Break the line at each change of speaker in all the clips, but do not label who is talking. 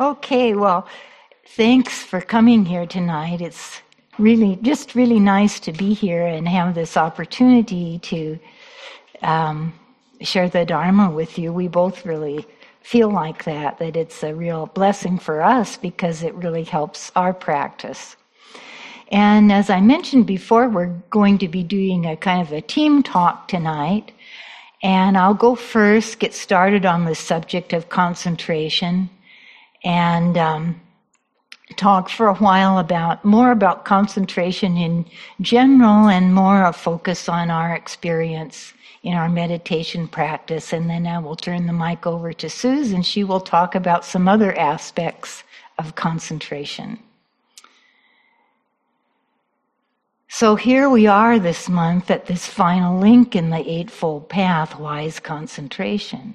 Okay, well, thanks for coming here tonight. It's really nice to be here and have this opportunity to share the Dharma with you. We both really feel like that it's a real blessing for us because it really helps our practice. And as I mentioned before, we're going to be doing a kind of a team talk tonight. And I'll go first, get started on the subject of concentration, and talk for a while more about concentration in general and more a focus on our experience in our meditation practice. And then I will turn the mic over to Susan. She will talk about some other aspects of concentration. So here we are this month at this final link in the Eightfold Path, wise concentration.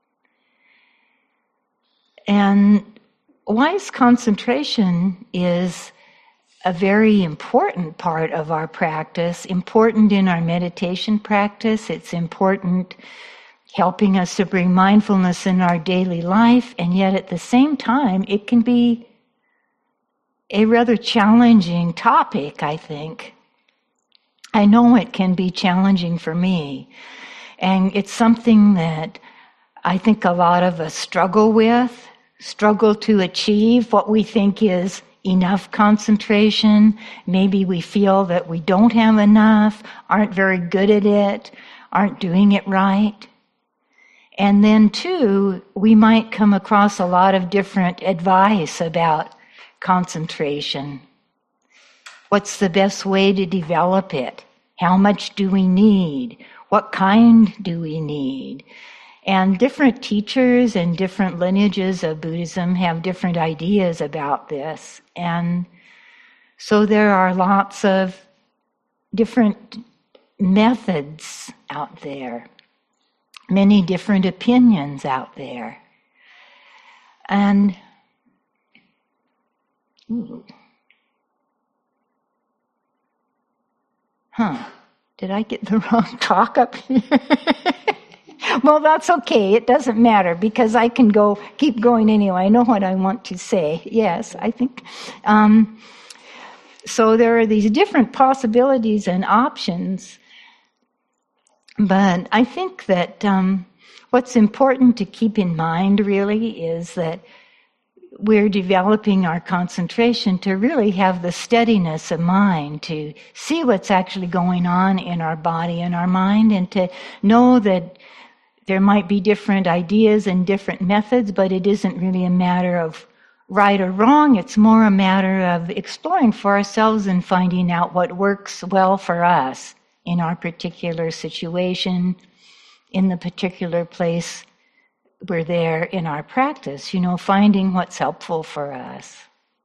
And wise concentration is a very important part of our practice, important in our meditation practice. It's important helping us to bring mindfulness in our daily life, and yet at the same time, it can be a rather challenging topic, I think. I know it can be challenging for me, and it's something that I think a lot of us struggle to achieve what we think is enough concentration. Maybe we feel that we don't have enough, aren't very good at it, aren't doing it right. And then too, we might come across a lot of different advice about concentration. What's the best way to develop it? How much do we need? What kind do we need? And different teachers and different lineages of Buddhism have different ideas about this. And so there are lots of different methods out there, many different opinions out there. And did I get the wrong talk up here? Well, that's okay. It doesn't matter because I can keep going anyway. I know what I want to say. Yes, I think. So there are these different possibilities and options. But I think that what's important to keep in mind really is that we're developing our concentration to really have the steadiness of mind, to see what's actually going on in our body and our mind, and to know that there might be different ideas and different methods, but it isn't really a matter of right or wrong. It's more a matter of exploring for ourselves and finding out what works well for us in our particular situation, in the particular place we're there in our practice, finding what's helpful for us.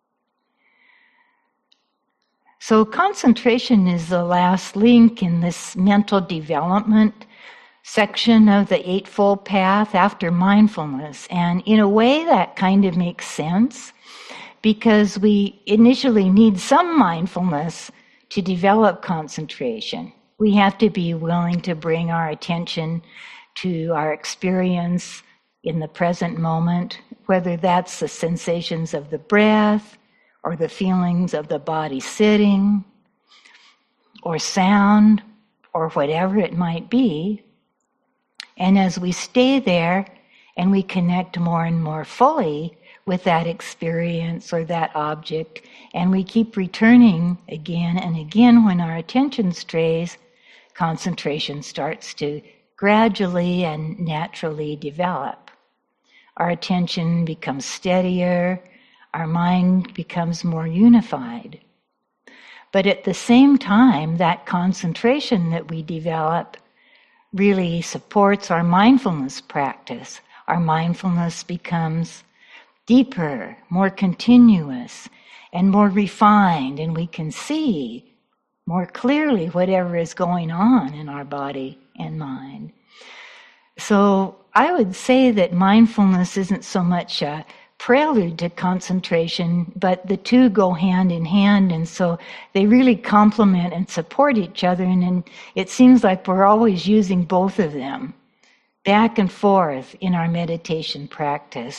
So concentration is the last link in this mental development section of the Eightfold Path after mindfulness. And in a way that kind of makes sense because we initially need some mindfulness to develop concentration. We have to be willing to bring our attention to our experience in the present moment, whether that's the sensations of the breath or the feelings of the body sitting or sound or whatever it might be. And as we stay there and we connect more and more fully with that experience or that object, and we keep returning again and again when our attention strays, concentration starts to gradually and naturally develop. Our attention becomes steadier, our mind becomes more unified. But at the same time, that concentration that we develop really supports our mindfulness practice. Our mindfulness becomes deeper, more continuous, and more refined, and we can see more clearly whatever is going on in our body and mind. So I would say that mindfulness isn't so much a prelude to concentration, but the two go hand in hand, and so they really complement and support each other, and it seems like we're always using both of them back and forth in our meditation practice,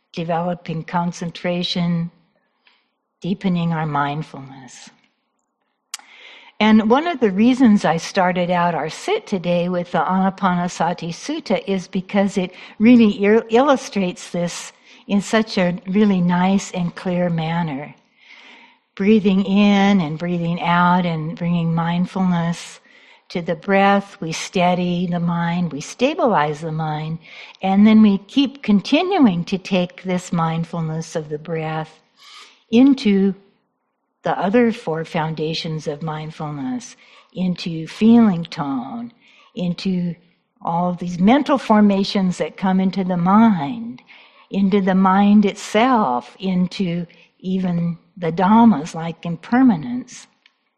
developing concentration, deepening our mindfulness. And one of the reasons I started out our sit today with the Anapanasati Sutta is because it really illustrates this in such a really nice and clear manner. Breathing in and breathing out and bringing mindfulness to the breath, we steady the mind, we stabilize the mind, and then we keep continuing to take this mindfulness of the breath into the other four foundations of mindfulness, into feeling tone, into all of these mental formations that come into the mind itself, into even the dhammas like impermanence.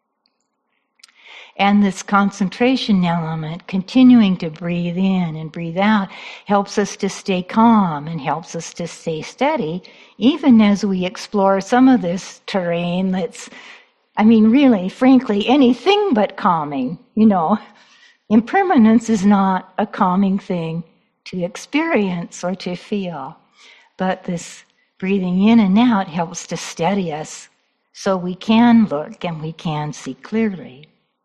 And this concentration element, continuing to breathe in and breathe out, helps us to stay calm and helps us to stay steady, even as we explore some of this terrain that's, really, frankly, anything but calming. Impermanence is not a calming thing to experience or to feel. But this breathing in and out helps to steady us so we can look and we can see clearly.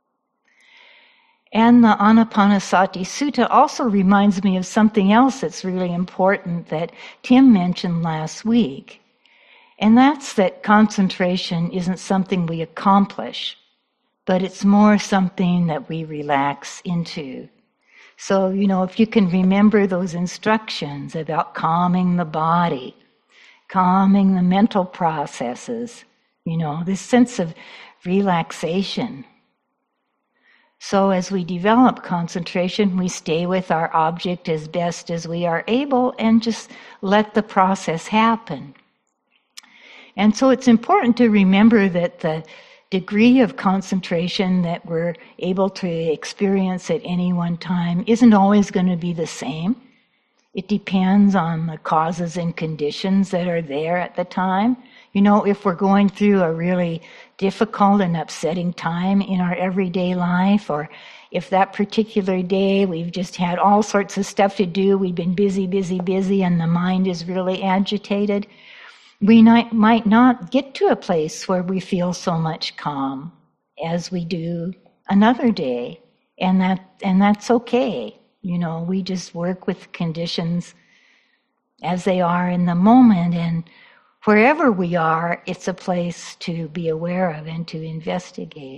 And the Anapanasati Sutta also reminds me of something else that's really important that Tim mentioned last week. And that's that concentration isn't something we accomplish, but it's more something that we relax into. So, if you can remember those instructions about calming the body, calming the mental processes, this sense of relaxation. So as we develop concentration, we stay with our object as best as we are able and just let the process happen. And so it's important to remember that the degree of concentration that we're able to experience at any one time isn't always going to be the same. It depends on the causes and conditions that are there at the time. If we're going through a really difficult and upsetting time in our everyday life, or if that particular day we've just had all sorts of stuff to do, we've been busy, and the mind is really agitated, we might not get to a place where we feel so much calm as we do another day, and that's okay. We just work with conditions as they are in the moment, and wherever we are, it's a place to be aware of and to investigate.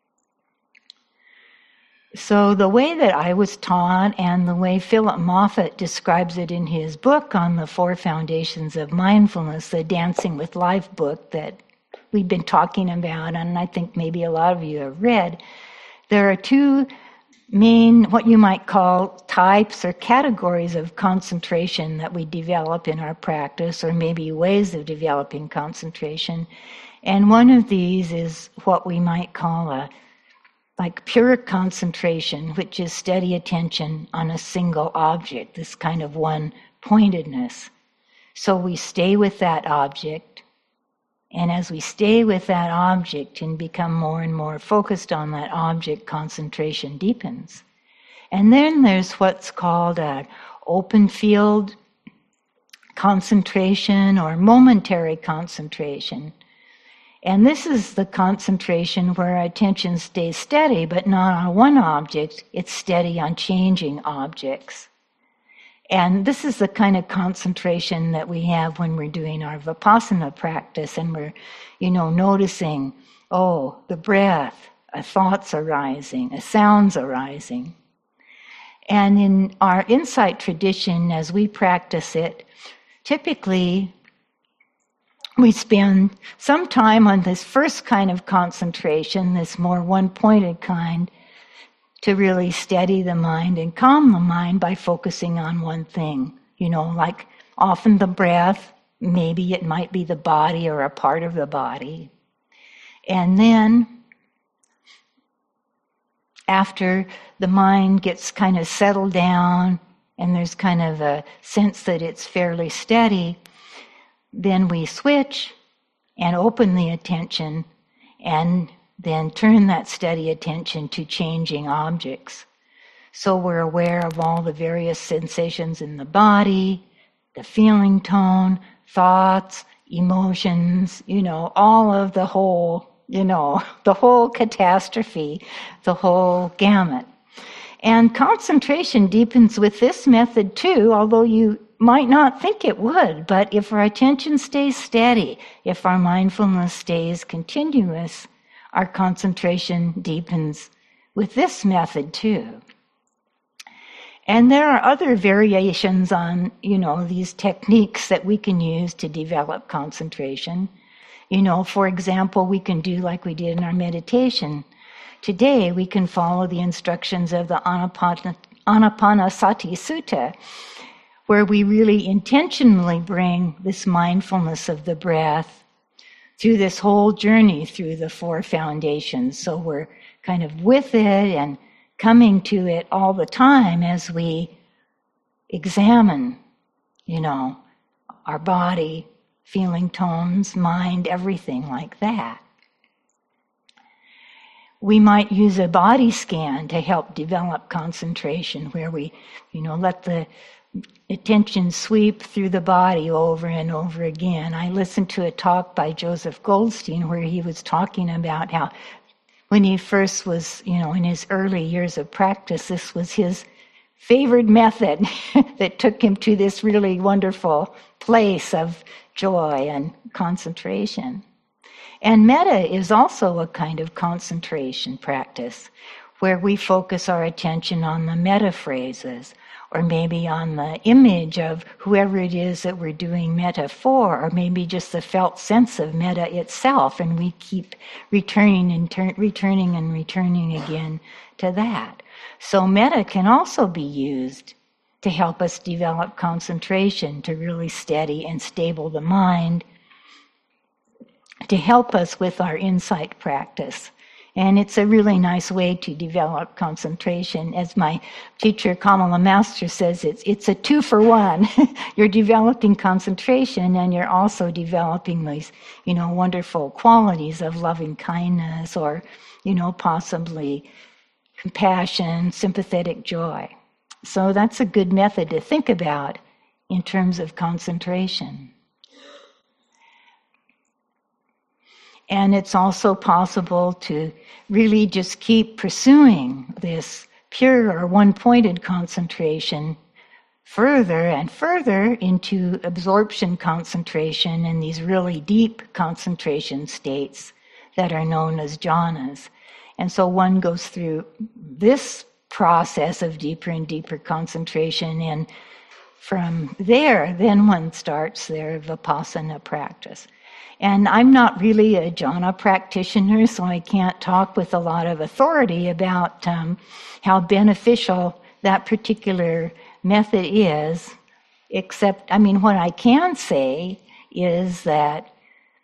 So the way that I was taught and the way Philip Moffitt describes it in his book on the Four Foundations of Mindfulness, the Dancing with Life book that we've been talking about, and I think maybe a lot of you have read, there are two main, what you might call types or categories of concentration that we develop in our practice, or maybe ways of developing concentration. And one of these is what we might call pure concentration, which is steady attention on a single object, this kind of one-pointedness. So we stay with that object, and as we stay with that object and become more and more focused on that object, concentration deepens. And then there's what's called an open field concentration or momentary concentration. And this is the concentration where attention stays steady, but not on one object, it's steady on changing objects. And this is the kind of concentration that we have when we're doing our Vipassana practice and we're, noticing, the breath, a thought's arising, a sound's arising. And in our insight tradition, as we practice it, typically we spend some time on this first kind of concentration, this more one-pointed kind, to really steady the mind and calm the mind by focusing on one thing. Like often the breath, maybe it might be the body or a part of the body. And then, after the mind gets kind of settled down and there's kind of a sense that it's fairly steady, then we switch and open the attention and then turn that steady attention to changing objects. So we're aware of all the various sensations in the body, the feeling tone, thoughts, emotions, all of the whole, the whole catastrophe, the whole gamut. And concentration deepens with this method too, although you might not think it would. But if our attention stays steady, if our mindfulness stays continuous, our concentration deepens with this method too. And there are other variations on, these techniques that we can use to develop concentration. For example, we can do like we did in our meditation. Today, we can follow the instructions of the Anapanasati Sutta, where we really intentionally bring this mindfulness of the breath through this whole journey through the 4 foundations. So we're kind of with it and coming to it all the time as we examine, our body, feeling tones, mind, everything like that. We might use a body scan to help develop concentration, where we, let the attention sweep through the body over and over again. I listened to a talk by Joseph Goldstein where he was talking about how when he first was, in his early years of practice, this was his favorite method that took him to this really wonderful place of joy and concentration. And metta is also a kind of concentration practice where we focus our attention on the metta phrases, or maybe on the image of whoever it is that we're doing metta for, or maybe just the felt sense of metta itself, and we keep returning and returning again to that. So metta can also be used to help us develop concentration, to really steady and stable the mind, to help us with our insight practice. And it's a really nice way to develop concentration. As my teacher, Kamala Master, says, it's a 2-for-1. You're developing concentration and you're also developing these, wonderful qualities of loving kindness or, possibly compassion, sympathetic joy. So that's a good method to think about in terms of concentration. And it's also possible to really just keep pursuing this pure or one-pointed concentration further and further into absorption concentration and these really deep concentration states that are known as jhanas. And so one goes through this process of deeper and deeper concentration, and from there, then one starts their vipassana practice. And I'm not really a jhana practitioner, so I can't talk with a lot of authority about how beneficial that particular method is, except, what I can say is that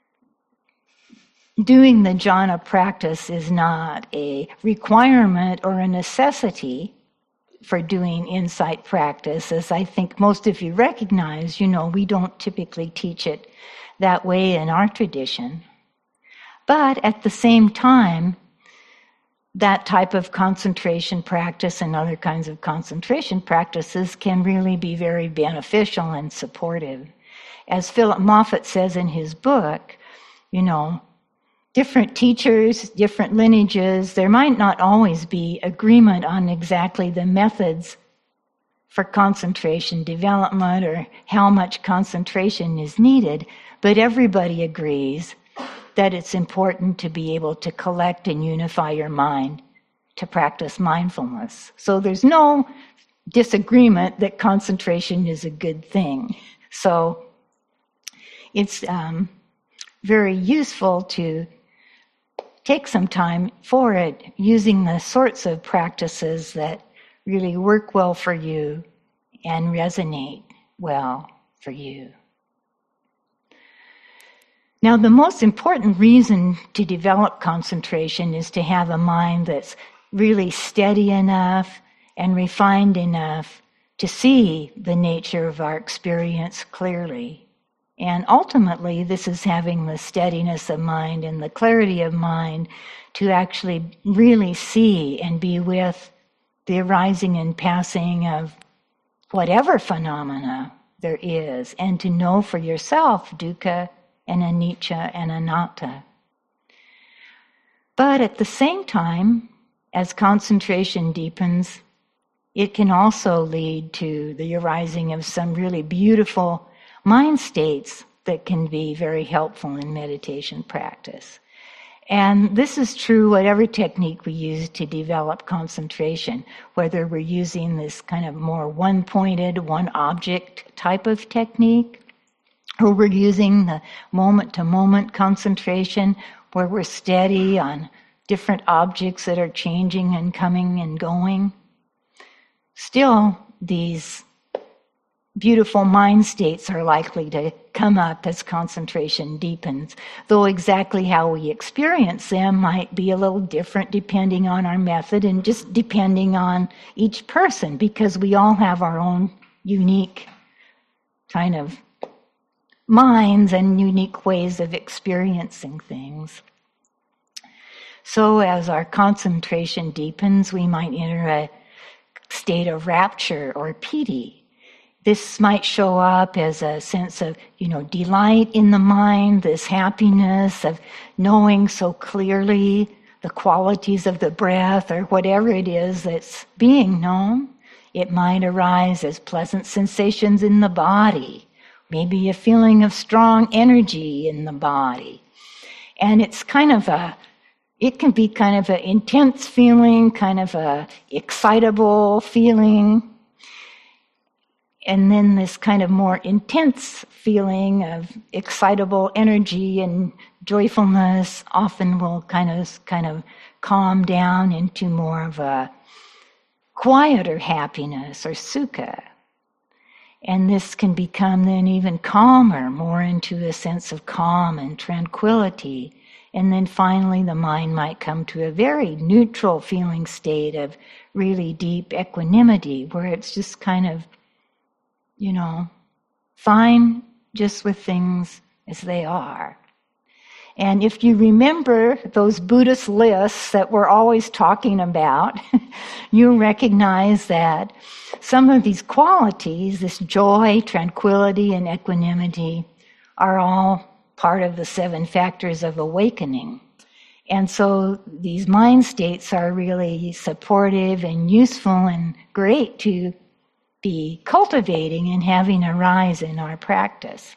doing the jhana practice is not a requirement or a necessity for doing insight practice. As I think most of you recognize, we don't typically teach it that way in our tradition. But at the same time, that type of concentration practice and other kinds of concentration practices can really be very beneficial and supportive. As Philip Moffitt says in his book, different teachers, different lineages, there might not always be agreement on exactly the methods for concentration development or how much concentration is needed, but everybody agrees that it's important to be able to collect and unify your mind to practice mindfulness. So there's no disagreement that concentration is a good thing. So it's very useful to take some time for it, using the sorts of practices that really work well for you and resonate well for you. Now, the most important reason to develop concentration is to have a mind that's really steady enough and refined enough to see the nature of our experience clearly. And ultimately, this is having the steadiness of mind and the clarity of mind to actually really see and be with the arising and passing of whatever phenomena there is, and to know for yourself dukkha and anicca and anatta. But at the same time, as concentration deepens, it can also lead to the arising of some really beautiful mind states that can be very helpful in meditation practice. And this is true whatever technique we use to develop concentration, whether we're using this kind of more one-pointed, one-object type of technique, or we're using the moment-to-moment concentration, where we're steady on different objects that are changing and coming and going. Still, these beautiful mind states are likely to come up as concentration deepens, though exactly how we experience them might be a little different depending on our method and just depending on each person, because we all have our own unique kind of minds and unique ways of experiencing things. So as our concentration deepens, we might enter a state of rapture or piti. This might show up as a sense of, delight in the mind, this happiness of knowing so clearly the qualities of the breath or whatever it is that's being known. It might arise as pleasant sensations in the body, maybe a feeling of strong energy in the body. And it can be kind of an intense feeling, kind of a excitable feeling. And then this kind of more intense feeling of excitable energy and joyfulness often will kind of calm down into more of a quieter happiness or sukha. And this can become then even calmer, more into a sense of calm and tranquility. And then finally the mind might come to a very neutral feeling state of really deep equanimity, where it's just kind of, fine just with things as they are. And if you remember those Buddhist lists that we're always talking about, you recognize that some of these qualities, this joy, tranquility, and equanimity, are all part of the 7 factors of awakening. And so these mind states are really supportive and useful and great to be cultivating and having arise in our practice.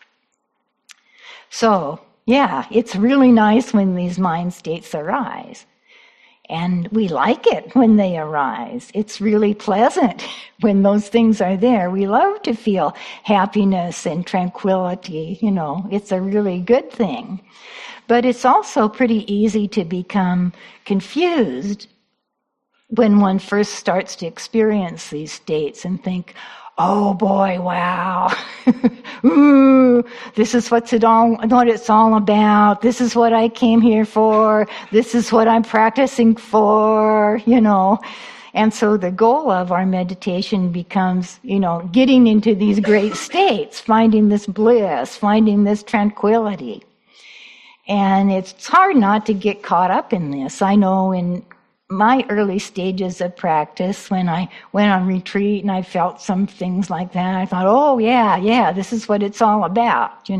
So, yeah, it's really nice when these mind states arise. And we like it when they arise. It's really pleasant when those things are there. We love to feel happiness and tranquility. It's a really good thing. But it's also pretty easy to become confused when one first starts to experience these states and think, oh boy, wow, ooh, this is what it's all about. This is what I came here for. This is what I'm practicing for, And so the goal of our meditation becomes, getting into these great states, finding this bliss, finding this tranquility. And it's hard not to get caught up in this. I know in my early stages of practice, when I went on retreat and I felt some things like that, I thought, oh yeah, this is what it's all about,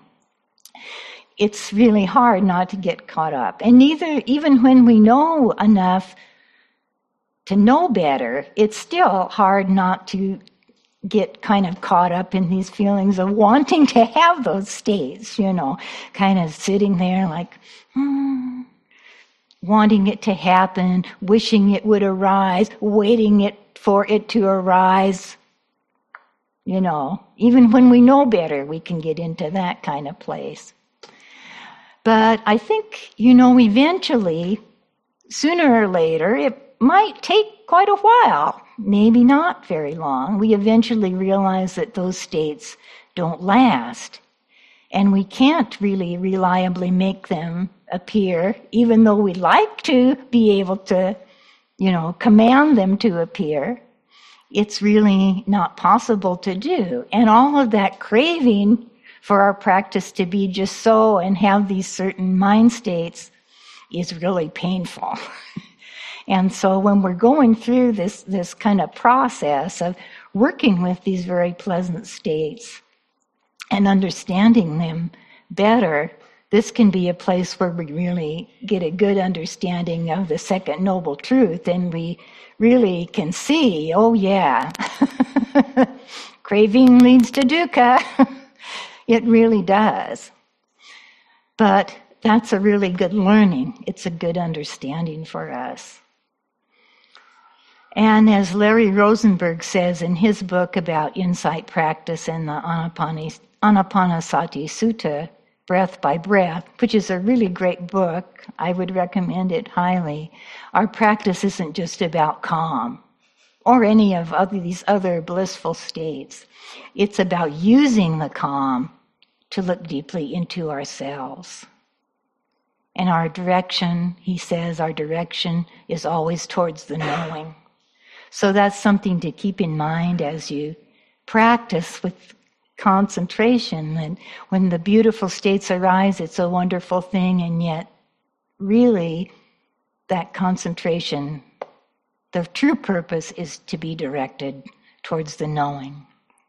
It's really hard not to get caught up. And even when we know enough to know better, it's still hard not to get kind of caught up in these feelings of wanting to have those states, kind of sitting there like, wanting it to happen, wishing it would arise, waiting for it to arise. Even when we know better, we can get into that kind of place. But I think, eventually, sooner or later, it might take quite a while, maybe not very long. We eventually realize that those states don't last. And we can't really reliably make them appear, even though we'd like to be able to, command them to appear. It's really not possible to do. And all of that craving for our practice to be just so and have these certain mind states is really painful. And so when we're going through this kind of process of working with these very pleasant states and understanding them better, this can be a place where we really get a good understanding of the second noble truth, and we really can see, oh yeah, craving leads to dukkha. It really does. But that's a really good learning. It's a good understanding for us. And as Larry Rosenberg says in his book about insight practice and the Anapanasati Sutta, Breath by Breath, which is a really great book, I would recommend it highly. Our practice isn't just about calm or any of these other blissful states. It's about using the calm to look deeply into ourselves. And our direction, he says, our direction is always towards the knowing. So that's something to keep in mind as you practice with concentration. And when the beautiful states arise, it's a wonderful thing, and yet really that concentration, the true purpose is to be directed towards the knowing.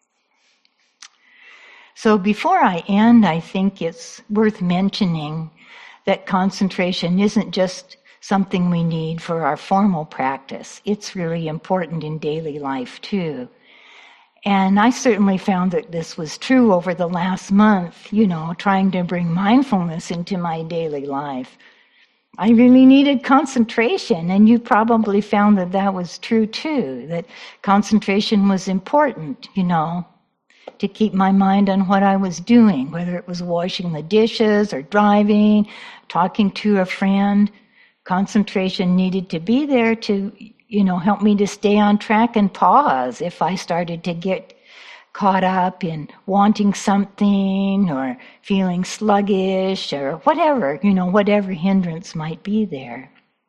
So before I end, I think it's worth mentioning that concentration isn't just something we need for our formal practice. It's really important in daily life too. And I certainly found that this was true over the last month, trying to bring mindfulness into my daily life. I really needed concentration, and you probably found that that was true too, that concentration was important, to keep my mind on what I was doing, whether it was washing the dishes or driving, talking to a friend. Concentration needed to be there to, help me to stay on track and pause if I started to get caught up in wanting something or feeling sluggish or whatever, whatever hindrance might be there.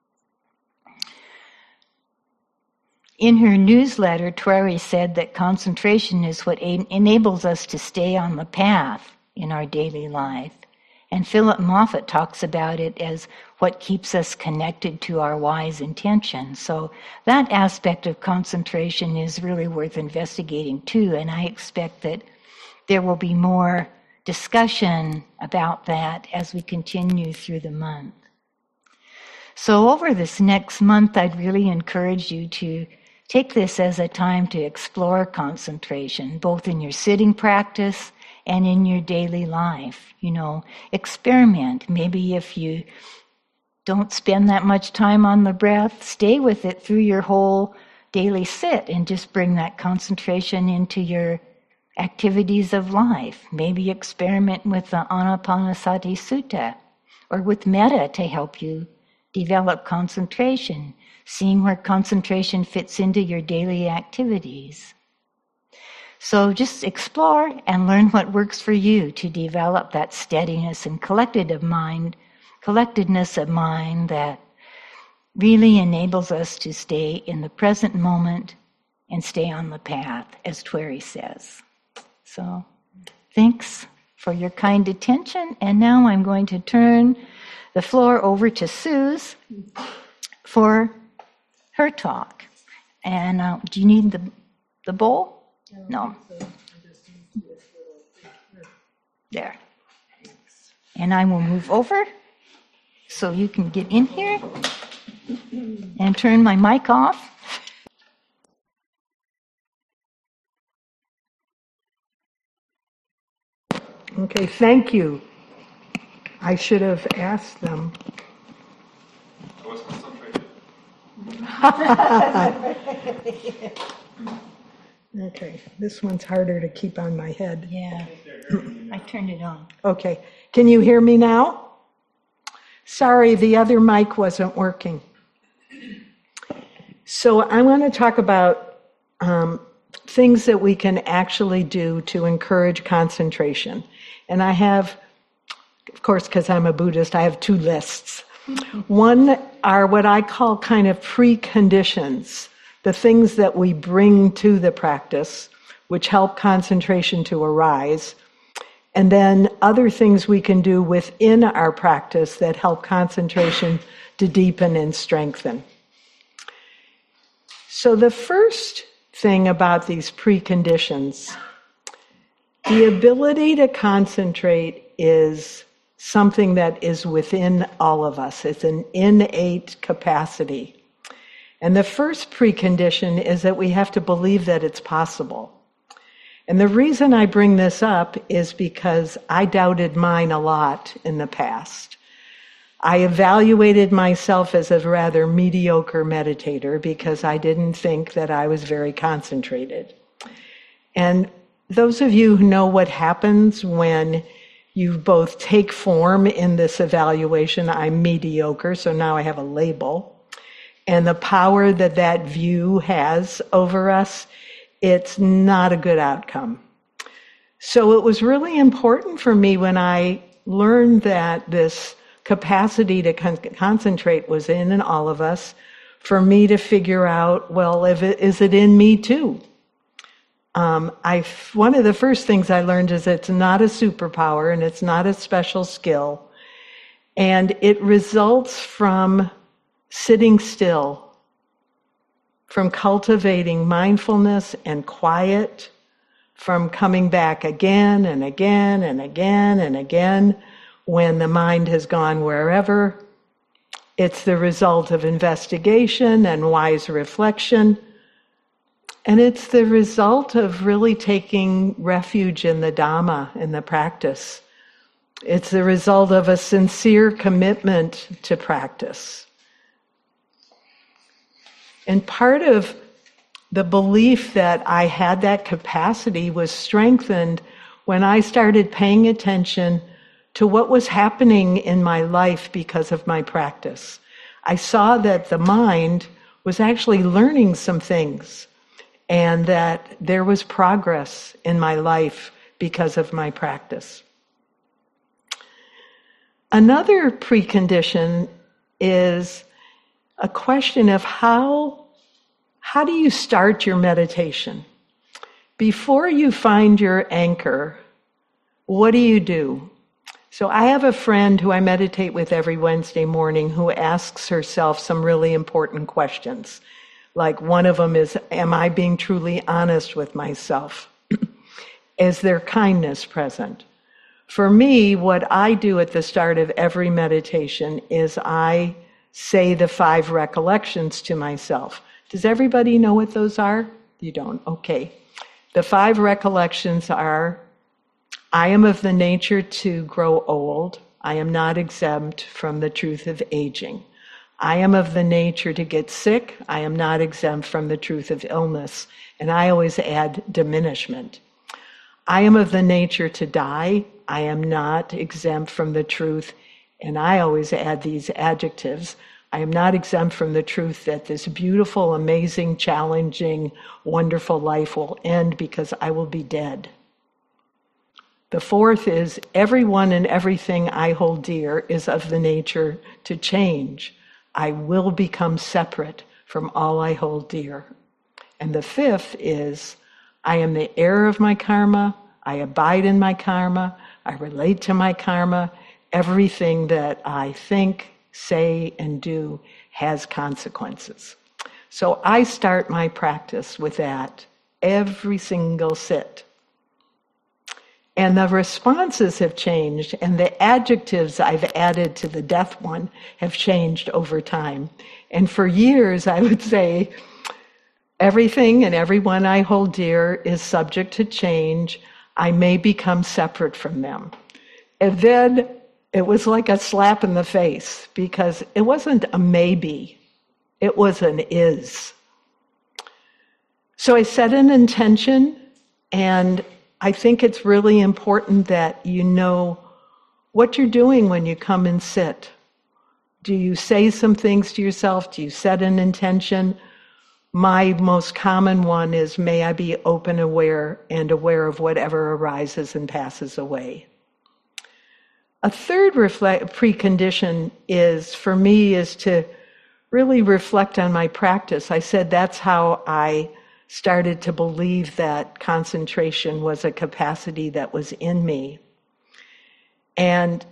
In her newsletter, Tweri said that concentration is what enables us to stay on the path in our daily life. And Philip Moffitt talks about it as what keeps us connected to our wise intention. So that aspect of concentration is really worth investigating too, and I expect that there will be more discussion about that as we continue through the month. So over this next month, I'd really encourage you to take this as a time to explore concentration, both in your sitting practice and in your daily life. Experiment. Maybe if you don't spend that much time on the breath, stay with it through your whole daily sit and just bring that concentration into your activities of life. Maybe experiment with the Anapanasati Sutta or with metta to help you develop concentration, seeing where concentration fits into your daily activities. So just explore and learn what works for you to develop that steadiness and collectedness of mind that really enables us to stay in the present moment and stay on the path, as Tweri says. So thanks for your kind attention. And now I'm going to turn the floor over to Suze for her talk. And do you need the bowl? No. There. And I will move over so you can get in here and turn my mic off.
Okay, thank you. I should have asked them.
I was concentrated.
Okay, this one's harder to keep on my head.
Yeah, I turned it on.
Okay, can you hear me now? Sorry, the other mic wasn't working. So I want to talk about things that we can actually do to encourage concentration. And I have, of course, because I'm a Buddhist, I have two lists. One are what I call kind of preconditions, the things that we bring to the practice, which help concentration to arise, and then other things we can do within our practice that help concentration to deepen and strengthen. So the first thing about these preconditions. The ability to concentrate is something that is within all of us. It's an innate capacity. And the first precondition is that we have to believe that it's possible. And the reason I bring this up is because I doubted mine a lot in the past. I evaluated myself as a rather mediocre meditator because I didn't think that I was very concentrated. And those of you who know what happens when you both take form in this evaluation, I'm mediocre, so now I have a label, and the power that that view has over us, it's not a good outcome. So it was really important for me when I learned that this capacity to concentrate was in all of us, for me to figure out, well, is it in me too? One of the first things I learned is it's not a superpower and it's not a special skill. And it results from sitting still, from cultivating mindfulness and quiet, from coming back again and again and again and again when the mind has gone wherever. It's the result of investigation and wise reflection. And it's the result of really taking refuge in the Dhamma, in the practice. It's the result of a sincere commitment to practice. And part of the belief that I had that capacity was strengthened when I started paying attention to what was happening in my life because of my practice. I saw that the mind was actually learning some things, and that there was progress in my life because of my practice. Another precondition is a question of how do you start your meditation? Before you find your anchor, what do you do? So I have a friend who I meditate with every Wednesday morning who asks herself some really important questions. Like one of them is, am I being truly honest with myself? Is there kindness present? For me, what I do at the start of every meditation is I say the 5 recollections to myself. Does everybody know what those are? You don't? Okay. The 5 recollections are, I am of the nature to grow old. I am not exempt from the truth of aging. I am of the nature to get sick. I am not exempt from the truth of illness. And I always add diminishment. I am of the nature to die. I am not exempt from the truth. And I always add these adjectives. I am not exempt from the truth that this beautiful, amazing, challenging, wonderful life will end because I will be dead. The 4th is, everyone and everything I hold dear is of the nature to change. I will become separate from all I hold dear. And the 5th is, I am the heir of my karma. I abide in my karma. I relate to my karma. Everything that I think, say, and do has consequences. So I start my practice with that every single sit. And the responses have changed, and the adjectives I've added to the death one have changed over time. And for years, I would say, everything and everyone I hold dear is subject to change. I may become separate from them. And then it was like a slap in the face, because it wasn't a maybe, it was an is. So I set an intention, and I think it's really important that you know what you're doing when you come and sit. Do you say some things to yourself? Do you set an intention? My most common one is, may I be open, aware, and aware of whatever arises and passes away. A third precondition for me is to really reflect on my practice. I said that's how I started to believe that concentration was a capacity that was in me. And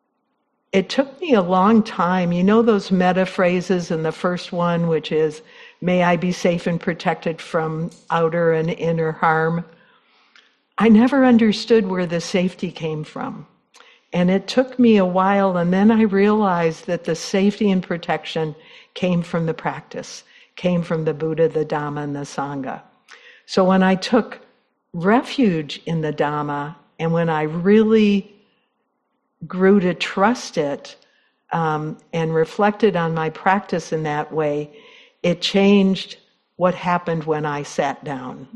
it took me a long time. You know those meta phrases in the first one, which is, May I be safe and protected from outer and inner harm. I never understood where the safety came from. And it took me a while, and then I realized that the safety and protection came from the practice, came from the Buddha, the Dhamma, and the Sangha. So when I took refuge in the Dhamma, and when I really grew to trust it, and reflected on my practice in that way, it changed what happened when I sat down.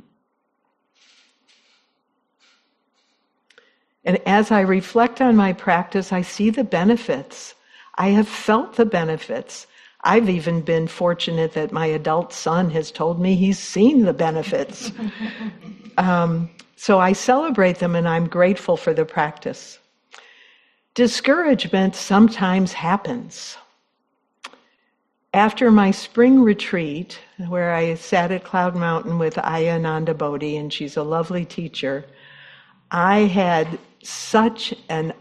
And as I reflect on my practice, I see the benefits. I have felt the benefits. I've even been fortunate that my adult son has told me he's seen the benefits. So I celebrate them, and I'm grateful for the practice. Discouragement sometimes happens. After my spring retreat, where I sat at Cloud Mountain with Aya Ananda Bodhi, and she's a lovely teacher, I had such an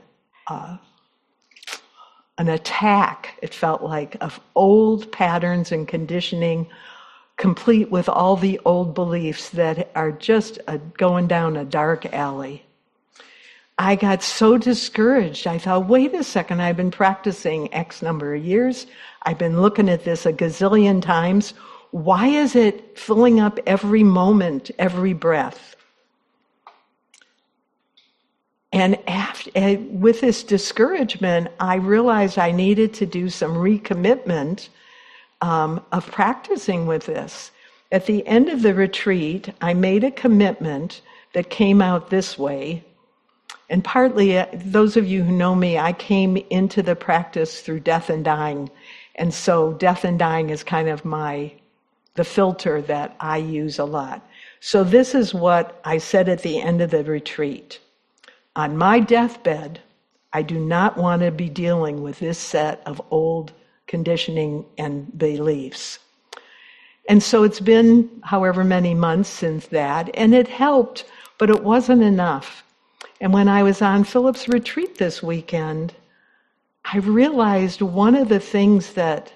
attack, it felt like, of old patterns and conditioning, complete with all the old beliefs that are just going down a dark alley. I got so discouraged. I thought, wait a second, I've been practicing X number of years. I've been looking at this a gazillion times. Why is it filling up every moment, every breath? And with this discouragement, I realized I needed to do some recommitment of practicing with this. At the end of the retreat, I made a commitment that came out this way. And partly, those of you who know me, I came into the practice through death and dying. And so death and dying is kind of the filter that I use a lot. So this is what I said at the end of the retreat. On my deathbed, I do not want to be dealing with this set of old conditioning and beliefs. And so it's been however many months since that, and it helped, but it wasn't enough. And when I was on Philip's retreat this weekend, I realized one of the things that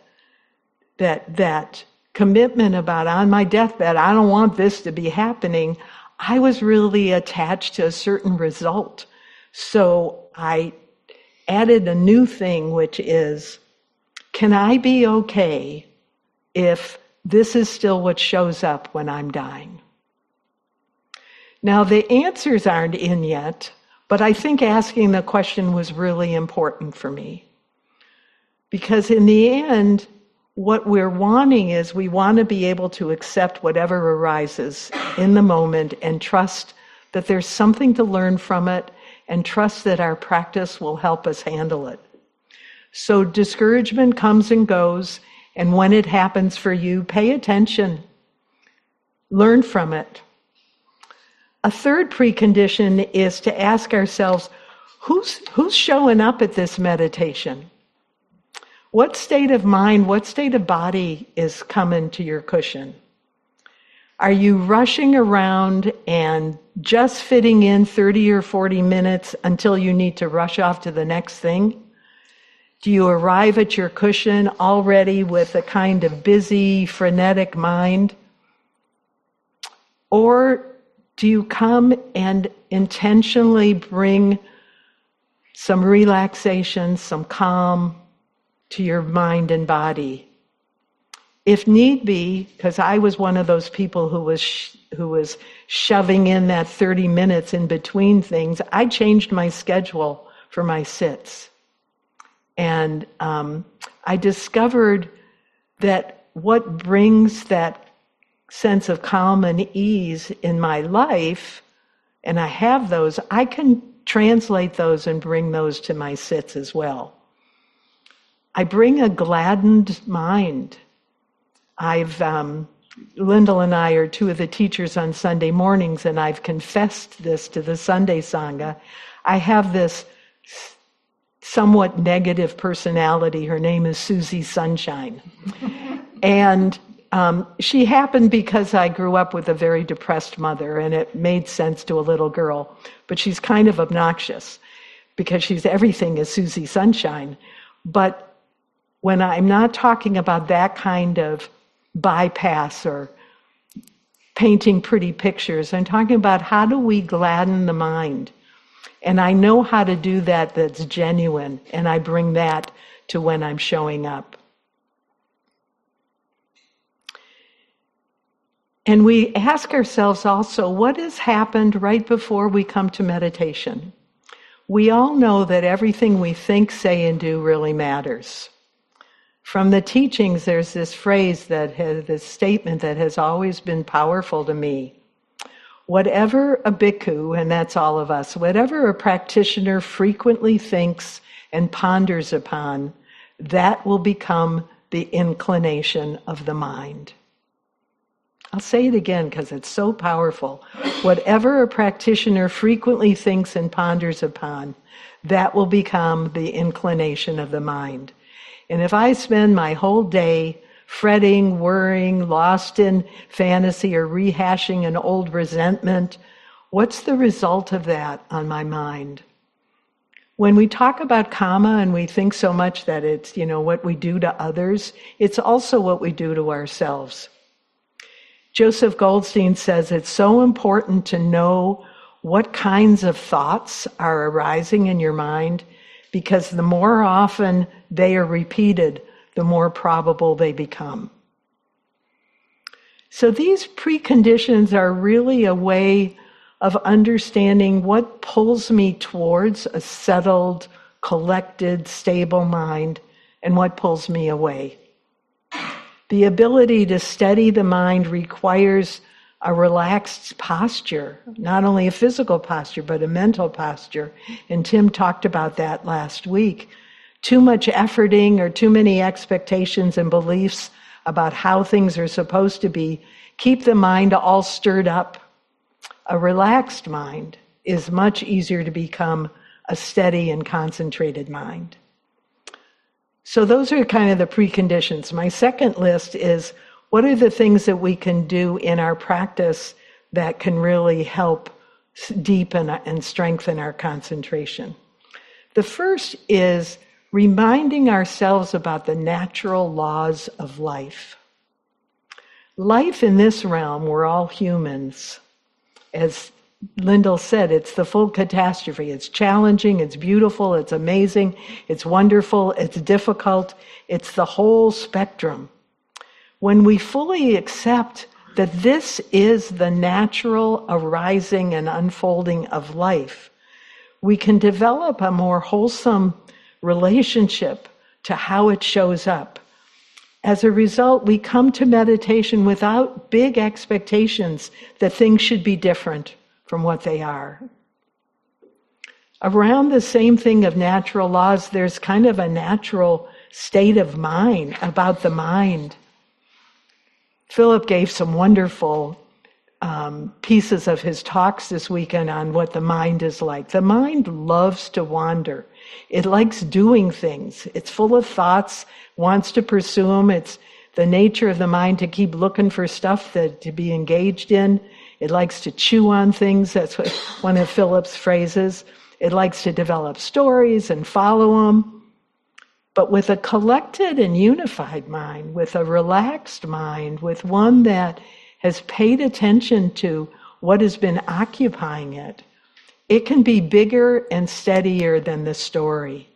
commitment about on my deathbed, I don't want this to be happening, I was really attached to a certain result. So I added a new thing, which is, can I be okay if this is still what shows up when I'm dying? Now, the answers aren't in yet, but I think asking the question was really important for me. Because in the end, what we're wanting is we want to be able to accept whatever arises in the moment and trust that there's something to learn from it and trust that our practice will help us handle it. So discouragement comes and goes, and when it happens for you, pay attention. Learn from it. A third precondition is to ask ourselves, who's showing up at this meditation? What state of mind, what state of body is coming to your cushion? Are you rushing around and just fitting in 30 or 40 minutes until you need to rush off to the next thing? Do you arrive at your cushion already with a kind of busy, frenetic mind? Or do you come and intentionally bring some relaxation, some calm to your mind and body? If need be, because I was one of those people who was shoving in that 30 minutes in between things, I changed my schedule for my sits. And I discovered that what brings that sense of calm and ease in my life, and I have those, I can translate those and bring those to my sits as well. I bring a gladdened mind. Lyndall and I are two of the teachers on Sunday mornings, and I've confessed this to the Sunday Sangha. I have this somewhat negative personality. Her name is Susie Sunshine. And she happened because I grew up with a very depressed mother, and it made sense to a little girl. But she's kind of obnoxious because everything is Susie Sunshine. But when I'm not talking about that kind of bypass or painting pretty pictures. I'm talking about how do we gladden the mind? And I know how to do that that's genuine, and I bring that to when I'm showing up. And we ask ourselves also, what has happened right before we come to meditation? We all know that everything we think, say, and do really matters. From the teachings, there's this phrase this statement that has always been powerful to me. Whatever a bhikkhu, and that's all of us, whatever a practitioner frequently thinks and ponders upon, that will become the inclination of the mind. I'll say it again because it's so powerful. Whatever a practitioner frequently thinks and ponders upon, that will become the inclination of the mind. And if I spend my whole day fretting, worrying, lost in fantasy, or rehashing an old resentment, what's the result of that on my mind? When we talk about karma and we think so much that it's, what we do to others, it's also what we do to ourselves. Joseph Goldstein says it's so important to know what kinds of thoughts are arising in your mind, because the more often they are repeated, the more probable they become. So these preconditions are really a way of understanding what pulls me towards a settled, collected, stable mind and what pulls me away. The ability to steady the mind requires a relaxed posture, not only a physical posture, but a mental posture. And Tim talked about that last week. Too much efforting or too many expectations and beliefs about how things are supposed to be keep the mind all stirred up. A relaxed mind is much easier to become a steady and concentrated mind. So those are kind of the preconditions. My second list is, what are the things that we can do in our practice that can really help deepen and strengthen our concentration? The first is reminding ourselves about the natural laws of life. Life in this realm, we're all humans. As Lyndall said, it's the full catastrophe. It's challenging, it's beautiful, it's amazing, it's wonderful, it's difficult. It's the whole spectrum. When we fully accept that this is the natural arising and unfolding of life, we can develop a more wholesome relationship to how it shows up. As a result, we come to meditation without big expectations that things should be different from what they are. Around the same thing of natural laws, there's kind of a natural state of mind about the mind. Philip gave some wonderful pieces of his talks this weekend on what the mind is like. The mind loves to wander. It likes doing things. It's full of thoughts, wants to pursue them. It's the nature of the mind to keep looking for stuff to be engaged in. It likes to chew on things. That's one of Philip's phrases. It likes to develop stories and follow them. But with a collected and unified mind, with a relaxed mind, with one that has paid attention to what has been occupying it, it can be bigger and steadier than the story.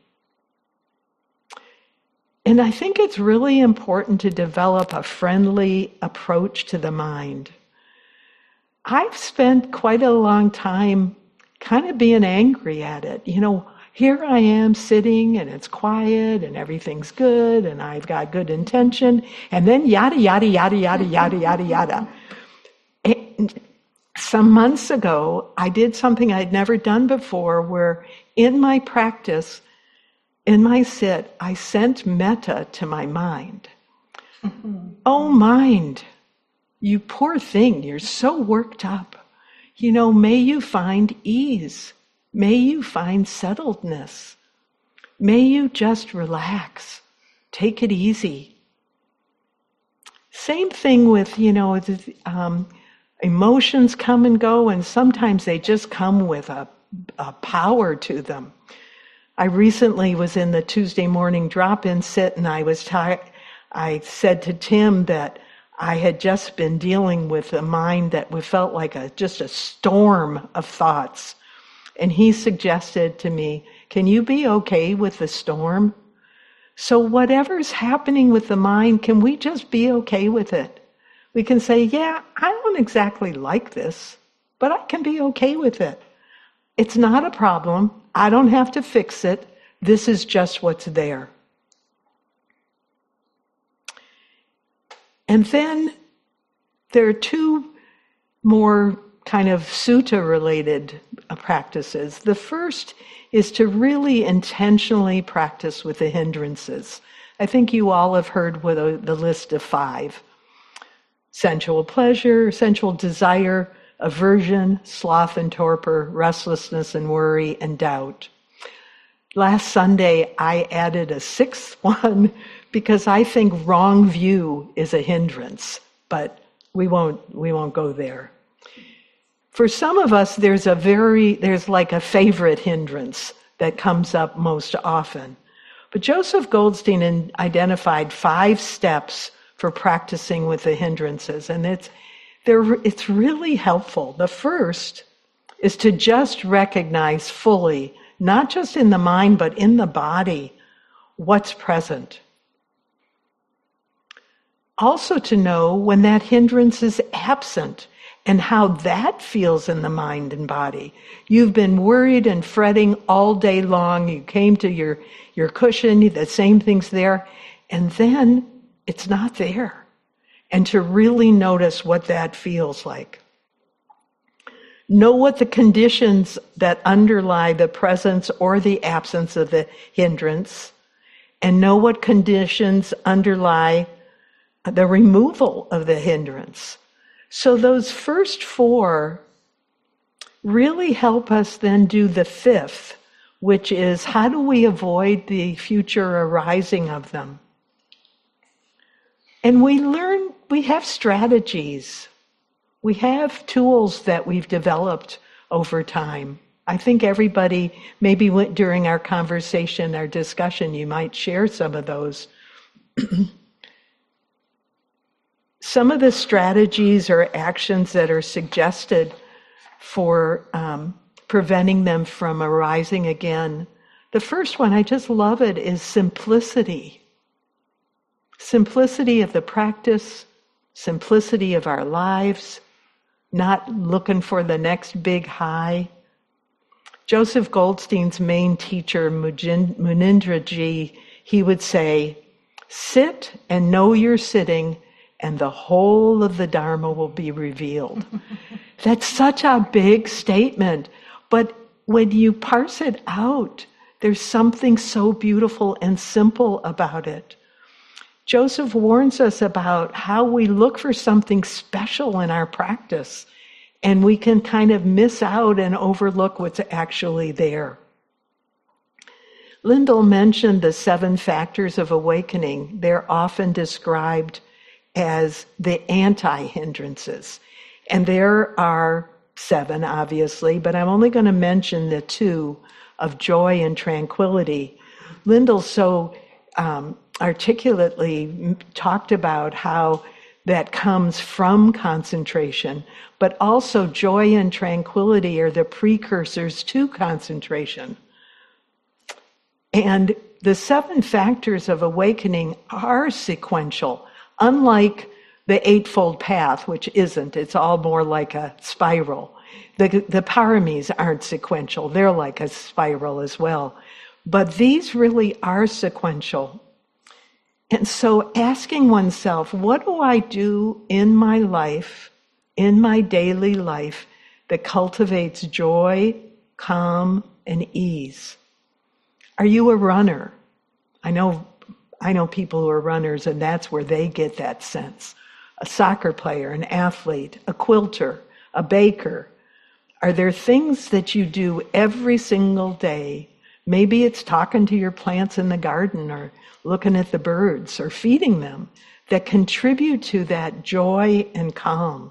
And I think it's really important to develop a friendly approach to the mind. I've spent quite a long time kind of being angry at it. Here I am sitting and it's quiet and everything's good and I've got good intention, and then yada, yada, yada, yada, yada, yada, yada. And some months ago, I did something I'd never done before, where in my practice, in my sit, I sent metta to my mind. Mm-hmm. Oh, mind, you poor thing, you're so worked up. May you find ease. May you find settledness. May you just relax. Take it easy. Same thing with, emotions come and go, and sometimes they just come with a power to them. I recently was in the Tuesday morning drop-in sit, and I said to Tim that I had just been dealing with a mind that felt like just a storm of thoughts. And he suggested to me, can you be okay with the storm? So whatever's happening with the mind, can we just be okay with it? We can say, yeah, I don't exactly like this, but I can be okay with it. It's not a problem. I don't have to fix it. This is just what's there. And then there are two more kind of sutta-related practices. The first is to really intentionally practice with the hindrances. I think you all have heard with the list of 5. Sensual pleasure, sensual desire, aversion, sloth and torpor, restlessness and worry, and doubt. Last Sunday, I added a 6th one because I think wrong view is a hindrance, but we won't go there. For some of us, there's like a favorite hindrance that comes up most often. But Joseph Goldstein identified 5 steps for practicing with the hindrances, and it's really helpful. The first is to just recognize fully, not just in the mind, but in the body, what's present. Also to know when that hindrance is absent and how that feels in the mind and body. You've been worried and fretting all day long. You came to your cushion, the same thing's there, and then it's not there. And to really notice what that feels like. Know what the conditions that underlie the presence or the absence of the hindrance, and know what conditions underlie the removal of the hindrance. So those first 4 really help us then do the 5th, which is how do we avoid the future arising of them? And we have strategies. We have tools that we've developed over time. I think everybody, maybe during our conversation, our discussion, you might share some of those. Some of the strategies or actions that are suggested for preventing them from arising again. The first one, I just love it, is simplicity. Simplicity of the practice, simplicity of our lives, not looking for the next big high. Joseph Goldstein's main teacher, Munindraji, he would say, sit and know you're sitting, and the whole of the Dharma will be revealed. That's such a big statement, but when you parse it out, there's something so beautiful and simple about it. Joseph warns us about how we look for something special in our practice, and we can kind of miss out and overlook what's actually there. Lyndall mentioned the 7 factors of awakening. They're often described as the anti-hindrances. And there are 7, obviously, but I'm only going to mention the 2 of joy and tranquility. Lyndall so articulately talked about how that comes from concentration, but also joy and tranquility are the precursors to concentration. And the 7 factors of awakening are sequential, unlike the Eightfold Path, which isn't. It's all more like a spiral. The paramis aren't sequential. They're like a spiral as well. But these really are sequential. And so asking oneself, what do I do in my life, in my daily life, that cultivates joy, calm, and ease? Are you a runner? I know people who are runners, and that's where they get that sense. A soccer player, an athlete, a quilter, a baker. Are there things that you do every single day? Maybe it's talking to your plants in the garden, or looking at the birds, or feeding them, that contribute to that joy and calm.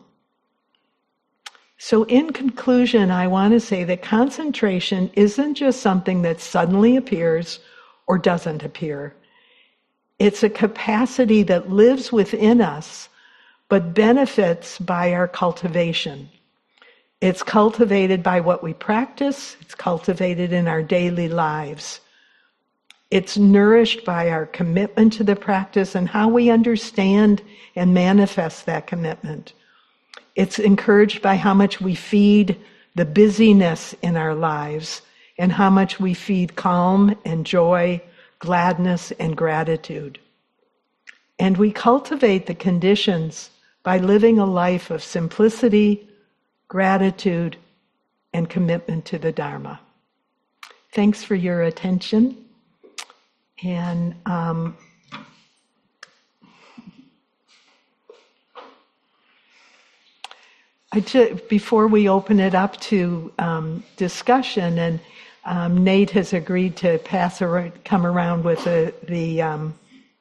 So in conclusion, I want to say that concentration isn't just something that suddenly appears or doesn't appear. It's a capacity that lives within us, but benefits by our cultivation. It's cultivated by what we practice. It's cultivated in our daily lives. It's nourished by our commitment to the practice and how we understand and manifest that commitment. It's encouraged by how much we feed the busyness in our lives and how much we feed calm and joy, gladness and gratitude. And we cultivate the conditions by living a life of simplicity, gratitude, and commitment to the Dharma. Thanks for your attention. And before we open it up to discussion, and Nate has agreed to come around with the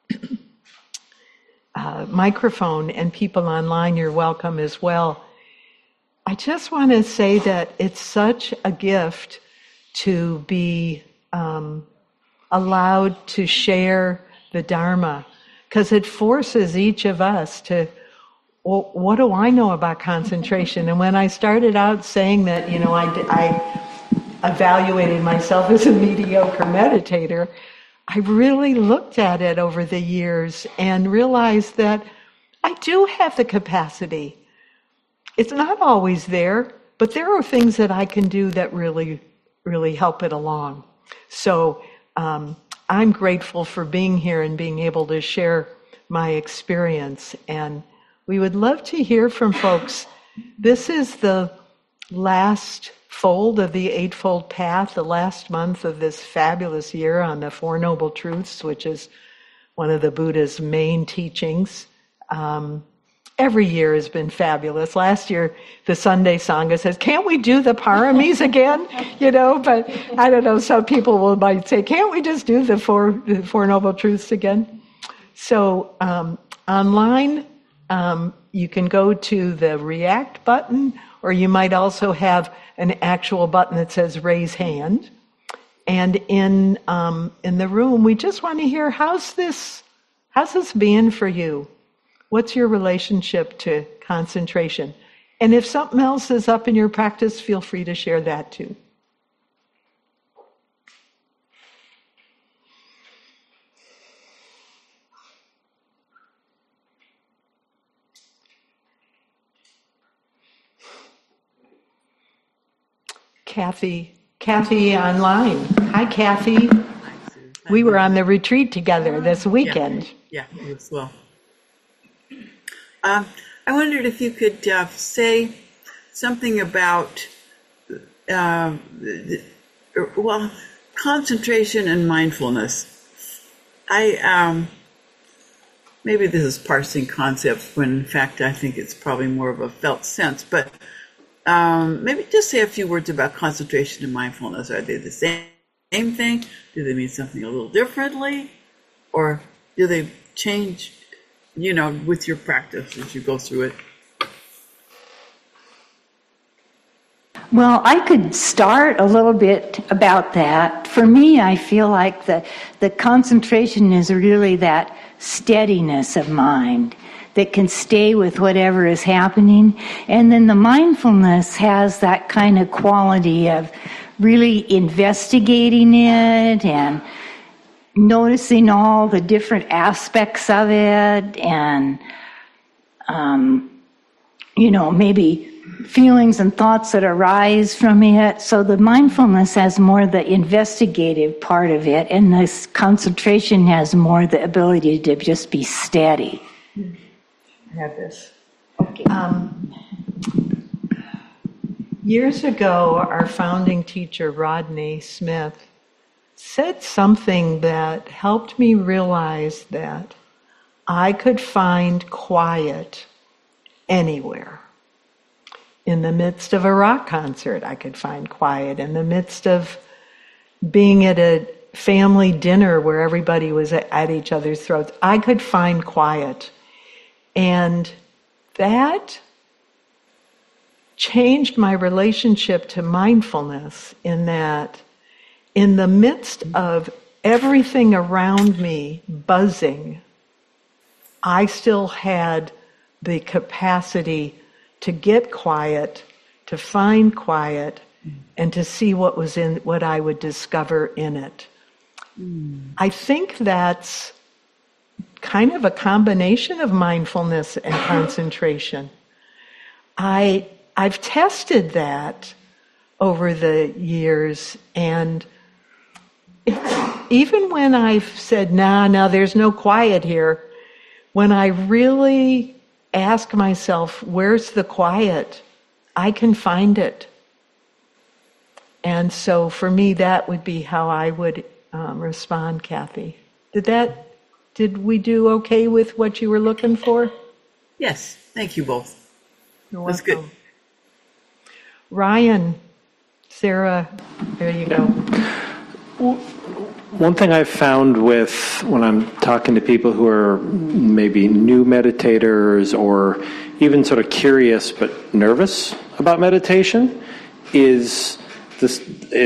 microphone, and people online, you're welcome as well. I just want to say that it's such a gift to be allowed to share the Dharma, because it forces each of us to, well, what do I know about concentration? And when I started out saying that, I evaluated myself as a mediocre meditator, I really looked at it over the years and realized that I do have the capacity. It's not always there, but there are things that I can do that really, really help it along. So I'm grateful for being here and being able to share my experience. And we would love to hear from folks. This is the last fold of the Eightfold Path, the last month of this fabulous year on the Four Noble Truths, which is one of the Buddha's main teachings. Every year has been fabulous. Last year, the Sunday Sangha says, can't we do the paramis again? But I don't know, some people might say, can't we just do the Four Noble Truths again? So online, you can go to the React button, or you might also have an actual button that says raise hand. And in the room, we just want to hear, how's this being for you? What's your relationship to concentration? And if something else is up in your practice, feel free to share that too. Kathy online. Hi, Kathy. We were on the retreat together this weekend.
Yeah, as well. I wondered if you could say something about, concentration and mindfulness. Maybe this is parsing concepts when in fact I think it's probably more of a felt sense, but maybe just say a few words about concentration and mindfulness. Are they the same thing? Do they mean something a little differently? Or do they change, with your practice as you go through it?
Well, I could start a little bit about that. For me, I feel like the concentration is really that steadiness of mind that can stay with whatever is happening. And then the mindfulness has that kind of quality of really investigating it and noticing all the different aspects of it and, maybe feelings and thoughts that arise from it. So the mindfulness has more the investigative part of it, and this concentration has more the ability to just be steady.
I have this. Okay. Years ago, our founding teacher, Rodney Smith, said something that helped me realize that I could find quiet anywhere. In the midst of a rock concert, I could find quiet. In the midst of being at a family dinner where everybody was at each other's throats, I could find quiet. And that changed my relationship to mindfulness, in that in the midst of everything around me buzzing, I still had the capacity to get quiet, to find quiet, and to see what I would discover in it. I think that's kind of a combination of mindfulness and concentration. I've tested that over the years, and even when I've said, nah, there's no quiet here, when I really ask myself, where's the quiet, I can find it. And so for me, that would be how I would respond, Kathy. Did we do okay with what you were looking for?
Yes, thank you both.
You're
That's
welcome.
good.
Ryan, Sarah, there you go.
One thing I've found with when I'm talking to people who are maybe new meditators or even sort of curious but nervous about meditation is this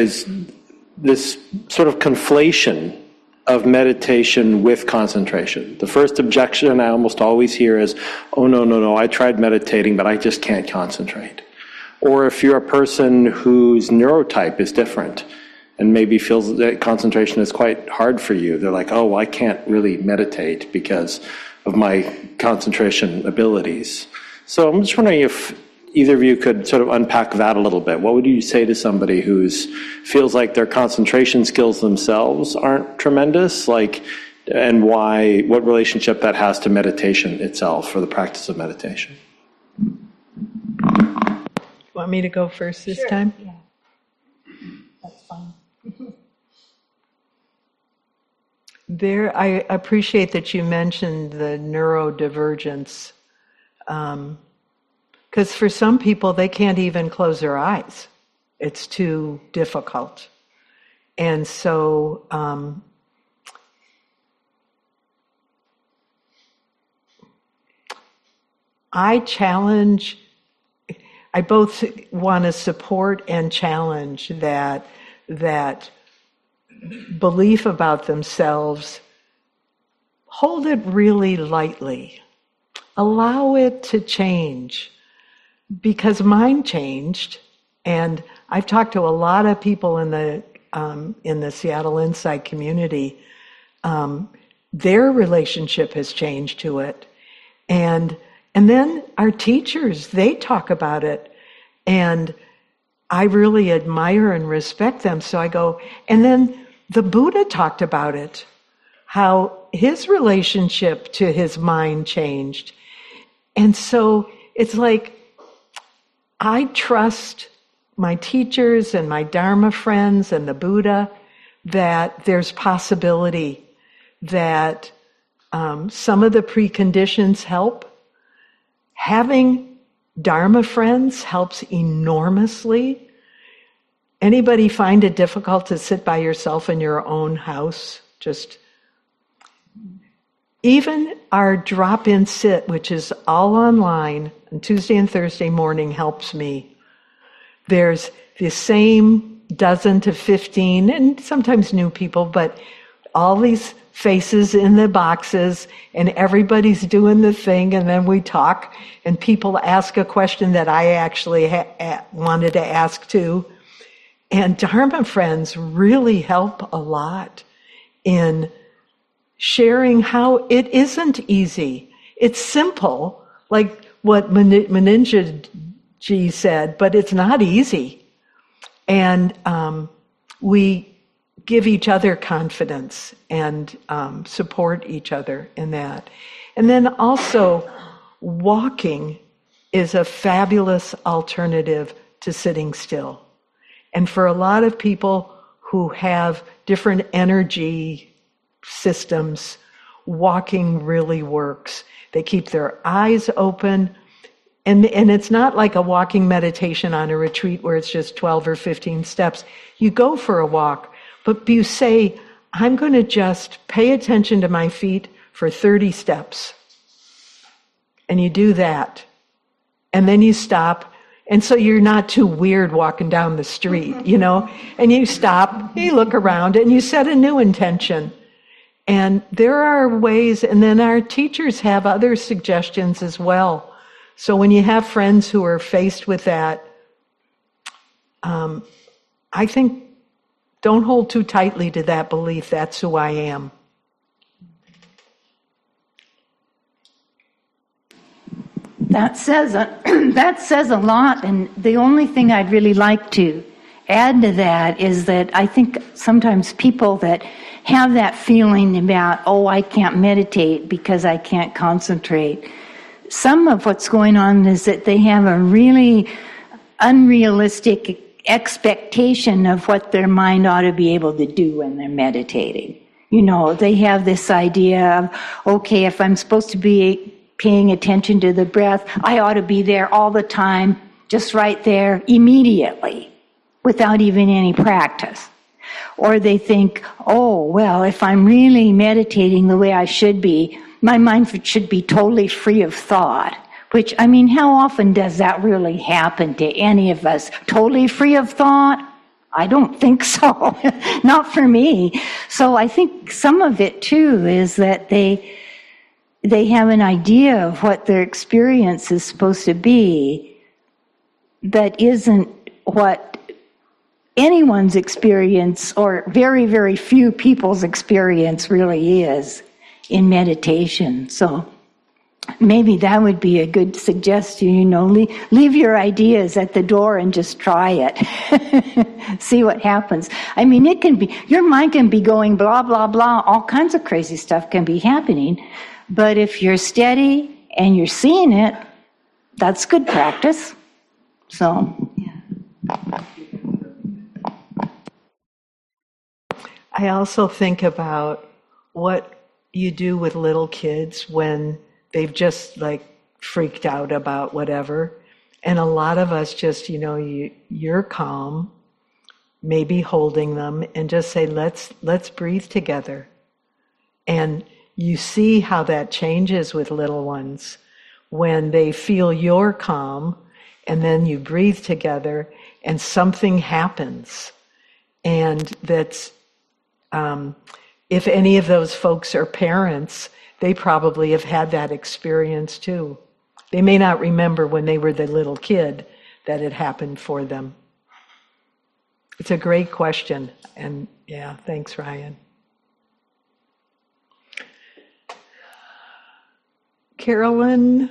sort of conflation of meditation with concentration. The first objection I almost always hear is, oh, no, I tried meditating, but I just can't concentrate. Or if you're a person whose neurotype is different and maybe feels that concentration is quite hard for you, they're like, oh, well, I can't really meditate because of my concentration abilities. So I'm just wondering if either of you could sort of unpack that a little bit. What would you say to somebody who feels like their concentration skills themselves aren't tremendous, and what relationship that has to meditation itself, or the practice of meditation?
Want me to go first this time?
Yeah. That's fine.
I appreciate that you mentioned the neurodivergence. Because for some people, they can't even close their eyes. It's too difficult. And so I both want to support and challenge that belief about themselves. Hold it really lightly. Allow it to change. Because mine changed, and I've talked to a lot of people in the Seattle Insight community. Their relationship has changed to it, and then our teachers, they talk about it, and I really admire and respect them. So I go, and then the Buddha talked about it, how his relationship to his mind changed, and so it's like, I trust my teachers and my Dharma friends and the Buddha that there's possibility that some of the preconditions help. Having Dharma friends helps enormously. Anybody find it difficult to sit by yourself in your own house? Even our drop-in sit, which is all online, on Tuesday and Thursday morning, helps me. There's the same dozen to 15, and sometimes new people, but all these faces in the boxes, and everybody's doing the thing, and then we talk, and people ask a question that I actually wanted to ask too. And Dharma friends really help a lot in sharing how it isn't easy. It's simple, like what Maninja-ji said, but it's not easy. And we give each other confidence and support each other in that. And then also, walking is a fabulous alternative to sitting still. And for a lot of people who have different energy systems, walking really works. They keep their eyes open. And it's not like a walking meditation on a retreat where it's just 12 or 15 steps. You go for a walk, but you say, I'm going to just pay attention to my feet for 30 steps. And you do that. And then you stop. And so you're not too weird walking down the street, and you stop, you look around, and you set a new intention. And there are ways, and then our teachers have other suggestions as well So when you have friends who are faced with that, I think don't hold too tightly to that belief, that's who I am.
That says a lot, and the only thing I'd really like to add to that is that I think sometimes people that have that feeling about, oh, I can't meditate because I can't concentrate, some of what's going on is that they have a really unrealistic expectation of what their mind ought to be able to do when they're meditating. You know, they have this idea of, okay, if I'm supposed to be paying attention to the breath, I ought to be there all the time, just right there, immediately, without even any practice. Or they think, oh, well, if I'm really meditating the way I should be, my mind should be totally free of thought. Which, I mean, how often does that really happen to any of us? Totally free of thought? I don't think so. Not for me. So I think some of it, too, is that they have an idea of what their experience is supposed to be that isn't what anyone's experience, or very, very few people's experience, really is in meditation. So maybe that would be a good suggestion, you know, leave your ideas at the door and just try it. See what happens. I mean, it can be, your mind can be going blah, blah, blah, all kinds of crazy stuff can be happening, but if you're steady and you're seeing it, that's good practice. So, yeah.
I also think about what you do with little kids when they've just like freaked out about whatever. And a lot of us just, you know, you're calm, maybe holding them, and just say, let's breathe together. And you see how that changes with little ones when they feel you're calm, and then you breathe together and something happens. And that's, if any of those folks are parents, they probably have had that experience too. They may not remember when they were the little kid that it happened for them. It's a great question. And yeah, thanks, Ryan. Carolyn?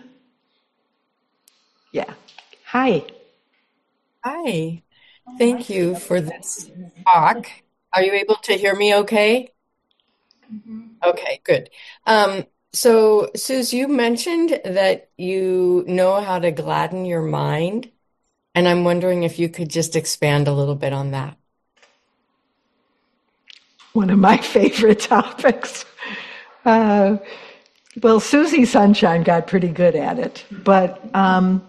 Yeah. Hi.
Hi. Thank you for this talk. Are you able to hear me okay? Mm-hmm. Okay, good. So, Suze, you mentioned that you know how to gladden your mind, and I'm wondering if you could just expand a little bit on that.
One of my favorite topics. Well, Susie Sunshine got pretty good at it, but I'm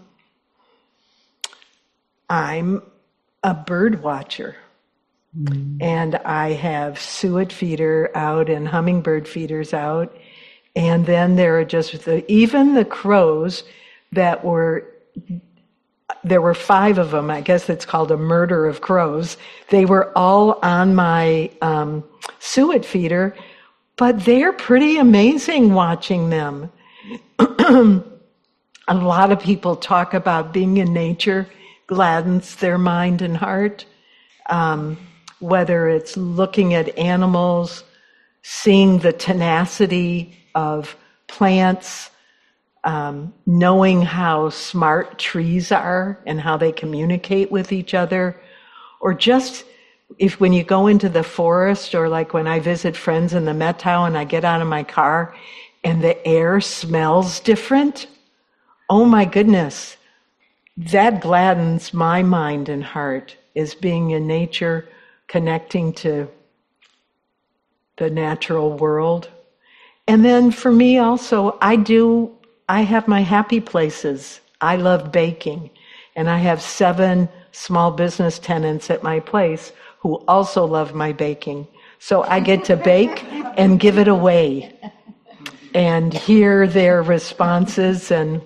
a bird watcher. And I have suet feeder out and hummingbird feeders out. And then there are just even the crows that there were 5 of them. I guess it's called a murder of crows. They were all on my suet feeder, but they're pretty amazing watching them. A lot of people talk about being in nature gladdens their mind and heart. Whether it's looking at animals, seeing the tenacity of plants, knowing how smart trees are and how they communicate with each other, or just when you go into the forest, or like when I visit friends in the Methow and I get out of my car and the air smells different, oh my goodness, that gladdens my mind and heart, is being in nature, connecting to the natural world. And then for me also, I have my happy places. I love baking. And I have 7 small business tenants at my place who also love my baking. So I get to bake and give it away and hear their responses, and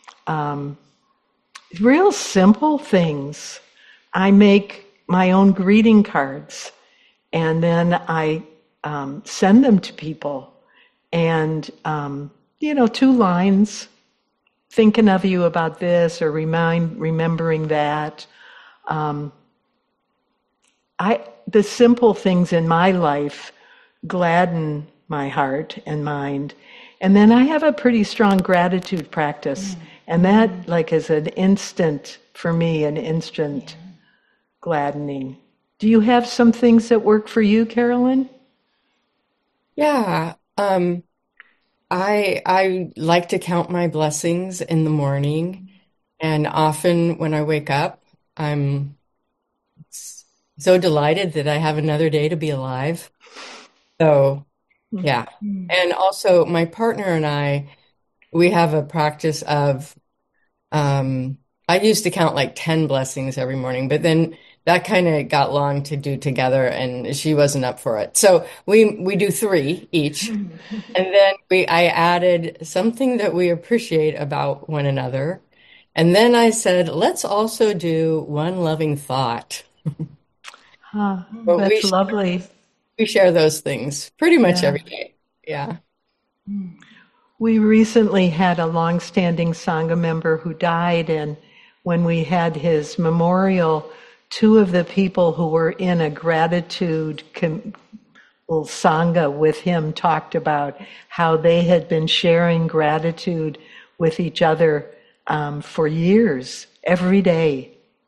real simple things. I make my own greeting cards, and then I send them to people. And, 2 lines, thinking of you about this or remembering that. The simple things in my life gladden my heart and mind. And then I have a pretty strong gratitude practice. And that like is an instant, for me, an instant gladdening. Do you have some things that work for you, Carolyn?
Yeah. I like to count my blessings in the morning, and often when I wake up, I'm so delighted that I have another day to be alive. So, yeah. And also, my partner and I, we have a practice of, I used to count like 10 blessings every morning, but then that kind of got long to do together, and she wasn't up for it. So we do 3 each, and then I added something that we appreciate about one another, and then I said, let's also do one loving thought. But
That's lovely.
We share those things pretty much every day. Yeah.
We recently had a long-standing Sangha member who died, and when we had his memorial, 2 of the people who were in a gratitude little Sangha with him talked about how they had been sharing gratitude with each other for years, every day.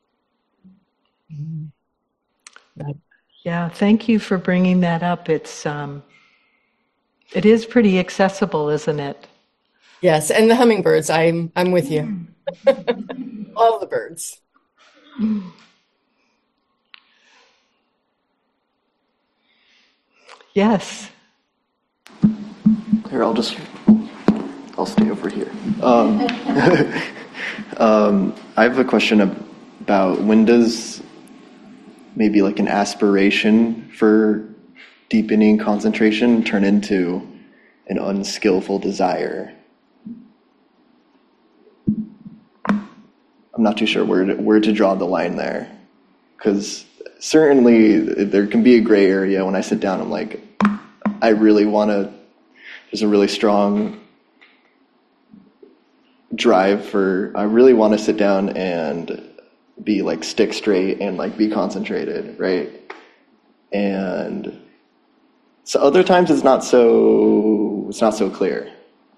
Yeah, thank you for bringing that up. It is pretty accessible, isn't it?
Yes, and the hummingbirds, I'm with you. All the birds.
Yes.
Here, I'll stay over here. I have a question about when does maybe like an aspiration for deepening concentration turn into an unskillful desire? I'm not too sure where to draw the line there, because certainly there can be a gray area. When I sit down, I'm like, I really want to. There's a really strong drive I really want to sit down and be like stick straight and like be concentrated, right? And so other times it's not so clear.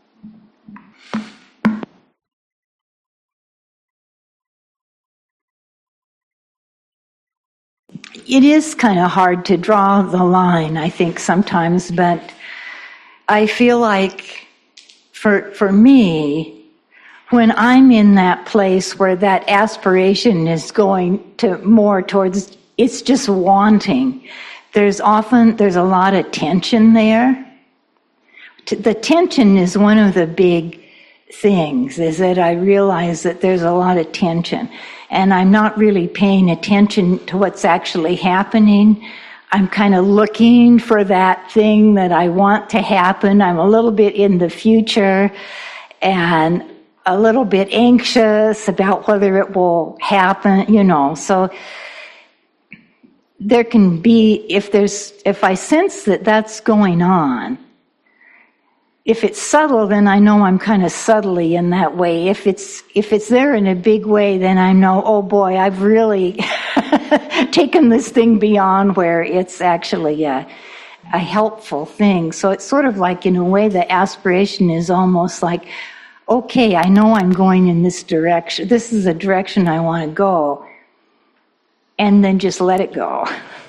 It is kind of hard to draw the line, I think, sometimes, but I feel like for me, when I'm in that place where that aspiration is going to more towards, it's just wanting, there's a lot of tension there. The tension is one of the big things, is that I realize that there's a lot of tension, and I'm not really paying attention to what's actually happening. I'm kind of looking for that thing that I want to happen. I'm a little bit in the future and a little bit anxious about whether it will happen, so there can be, if I sense that that's going on, if it's subtle, then I know I'm kind of subtly in that way. If it's there in a big way, then I know, oh boy, I've really taken this thing beyond where it's actually a helpful thing. So it's sort of like, in a way, the aspiration is almost like, okay, I know I'm going in this direction. This is the direction I want to go. And then just let it go.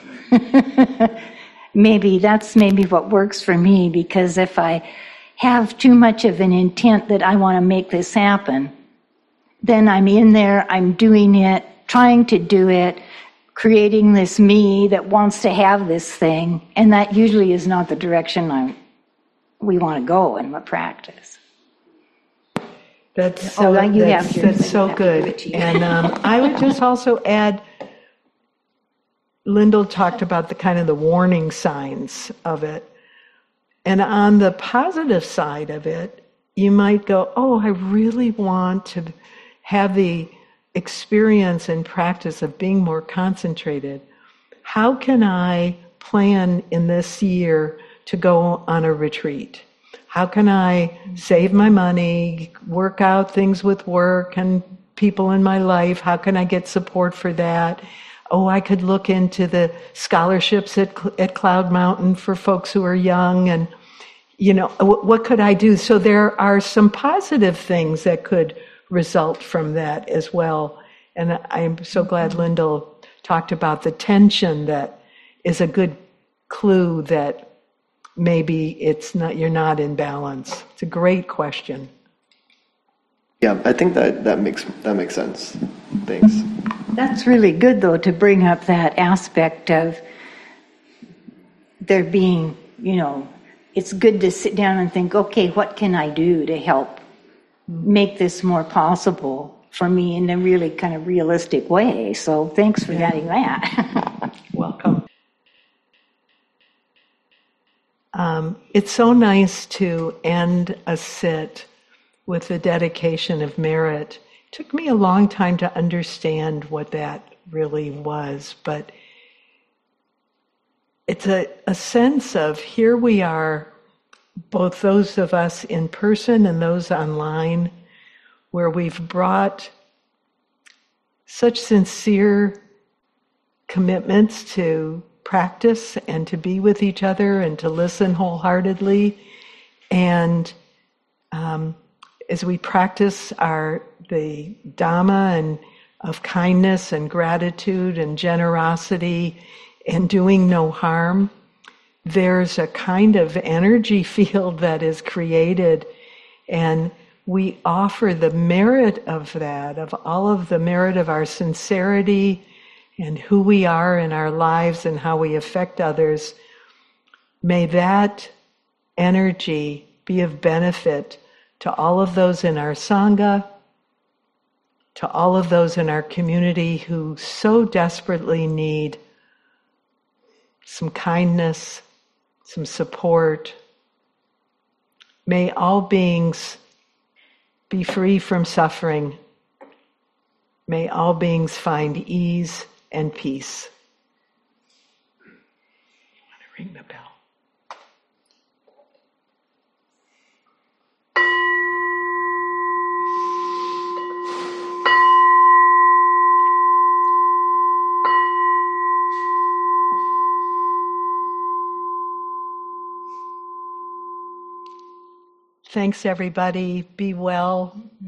That's maybe what works for me, because if I have too much of an intent that I want to make this happen, then I'm in there, I'm doing it, trying to do it, creating this me that wants to have this thing, and that usually is not the direction we want to go in the practice.
That's so good. And I would just also add, Lyndall talked about the kind of the warning signs of it. And on the positive side of it, you might go, oh, I really want to have the experience and practice of being more concentrated. How can I plan in this year to go on a retreat? How can I save my money, work out things with work and people in my life? How can I get support for that? Oh, I could look into the scholarships at Cloud Mountain for folks who are young, and what could I do? So there are some positive things that could result from that as well. And I'm so glad Lyndall talked about the tension that is a good clue that maybe you're not in balance. It's a great question.
Yeah, I think that makes sense. Thanks.
That's really good, though, to bring up that aspect of there being, it's good to sit down and think, okay, what can I do to help make this more possible for me in a really kind of realistic way? So thanks for adding that.
Welcome. It's so nice to end a sit with the dedication of merit. It took me a long time to understand what that really was, but it's a sense of here we are, both those of us in person and those online, where we've brought such sincere commitments to practice and to be with each other and to listen wholeheartedly. And as we practice the Dhamma and of kindness and gratitude and generosity and doing no harm, there's a kind of energy field that is created, and we offer the merit of that, of all of the merit of our sincerity and who we are in our lives and how we affect others. May that energy be of benefit to all of those in our Sangha, to all of those in our community who so desperately need some kindness, some support. May all beings be free from suffering. May all beings find ease and peace. I want to ring the bell. Thanks, everybody. Be well.